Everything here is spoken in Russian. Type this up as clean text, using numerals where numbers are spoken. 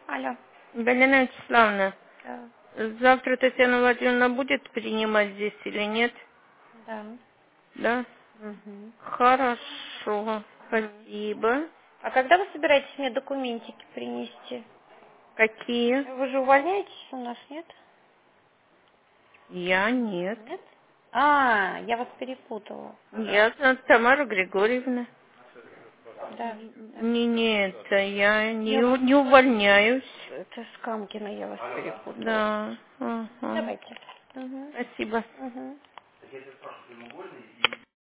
Алло. Галина Вячеславовна, Да. завтра Татьяна Владимировна будет принимать здесь или нет? Да. Да? Угу. Хорошо, спасибо. А когда вы собираетесь мне документики принести? Какие? Вы же увольняетесь у нас, нет? Я нет. Нет? А, я вас перепутала. Я Тамара Григорьевна. Да. Не, это я Я вас... не увольняюсь. Это Скамкина, я вас перепутала. Да. Ага. Давайте. Угу. Спасибо. Угу.